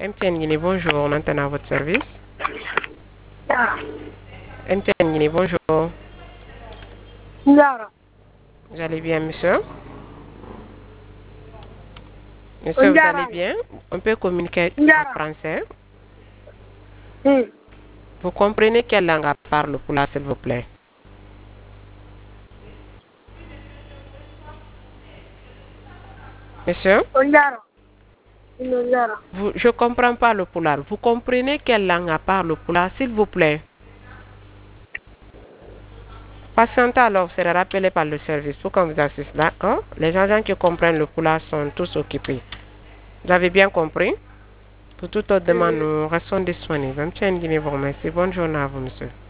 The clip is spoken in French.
MTN Guinée, bonjour, on entend à votre service. Yara. MTN Guinée, bonjour. Yara. Vous allez bien, monsieur? Monsieur, vous allez bien? On peut communiquer en français? Oui. Vous comprenez quelle langue parle pour là, s'il vous plaît? Monsieur? Je comprends pas le poulard. Vous comprenez quelle langue parle le poulard, s'il vous plaît? Patientez alors, vous serez rappelé par le service pour qu'on vous assiste, d'accord? Les agents qui comprennent le poulard sont tous occupés. Vous avez bien compris? Pour toute autre demande, nous restons disponibles. Bonne journée à vous, monsieur.